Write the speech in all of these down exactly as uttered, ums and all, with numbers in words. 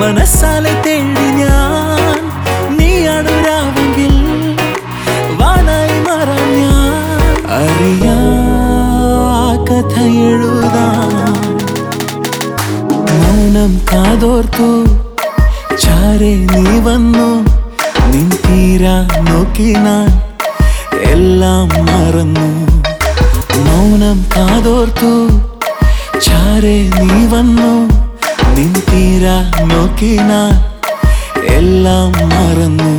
മനസ്സാലെ തേടി ഞാൻ നീയാണ് രാവെങ്കിൽ വാനായി മാറാൻ ഞാൻ അറിയാ കഥ എഴുതാം മൗനം കാതോർത്തു ചാരെ നീ വന്നു നിൻ തീരാ നോക്കി ഞാൻ എല്ലാം മറന്നു മൗനം കാതോർത്തു ചാരെ നീ വന്നു നിൻ തീരാ നോക്കി ഞാൻ എല്ലാം മറന്നു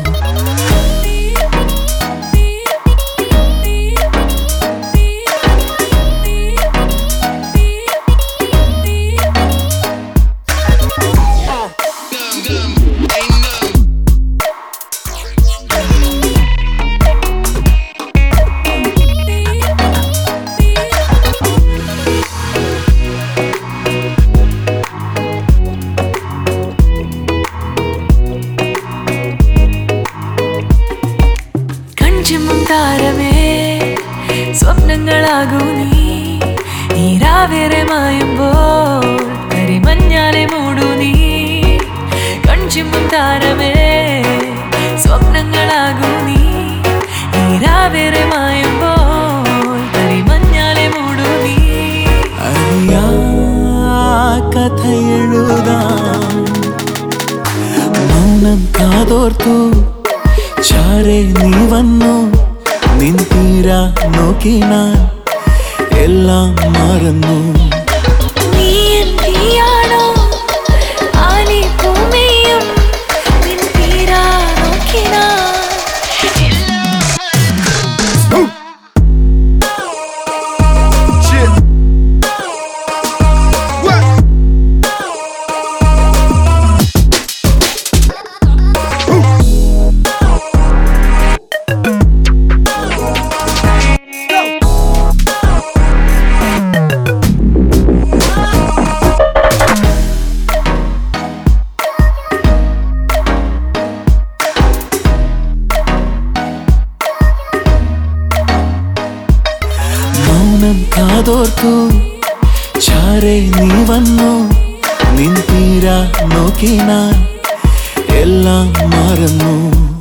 താരമേ സ്വപ്നങ്ങളാകൂ നീ നീരാവേറെ മായുമ്പോൾ കരിമഞ്ഞാലെ മൂടൂ നീ കൺചിമ്മും താരമേ സ്വപ്നങ്ങളാകൂ നീ നീരാവേറെ മായുമ്പോൾ കരിമഞ്ഞാലെ മൂടൂ നീ അറിയാ കഥ എഴുതാം മൗനം കാതോർത്തു ചാരെ നീ വന്നു നിൻ തീരാ നോക്കി ഞാൻ എല്ലാം മറന്നു കാതോർത്തു ചാരെ നീ വന്നു നിൻ തീരാ നോക്കി ഞാൻ എല്ലാം മറന്നു